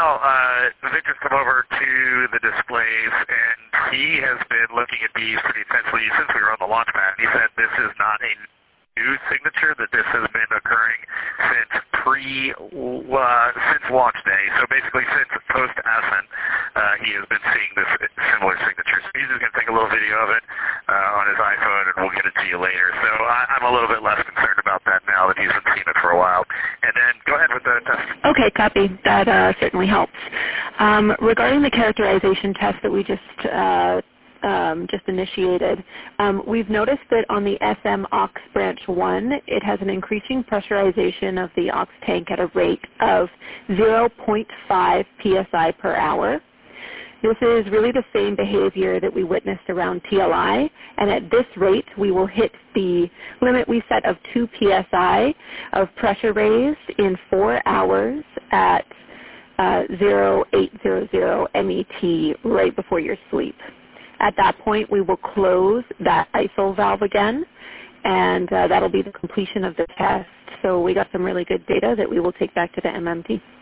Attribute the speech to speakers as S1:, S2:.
S1: now Victor's come over to the displays, and he has been looking at these pretty intensely since we were on the launch pad. He said this is not a new signature, that this has been occurring since since launch day. So basically since post-ascent, he has been seeing this similar signature. So he's just going to take a little video of it on his iPhone, and we'll get it to you later. So I'm a little bit less concerned about that now that he's been seeing it for a while. And then go ahead with the test.
S2: Okay, copy. That certainly helps. Regarding the characterization test that we just initiated, we've noticed that on the SM aux branch 1, it has an increasing pressurization of the aux tank at a rate of 0.5 psi per hour. This is really the same behavior that we witnessed around TLI, and at this rate we will hit the limit we set of 2 psi of pressure raised in 4 hours at 0800 MET right before your sleep. At that point, we will close that ISOL valve again, and that'll be the completion of the test. So we got some really good data that we will take back to the MMT.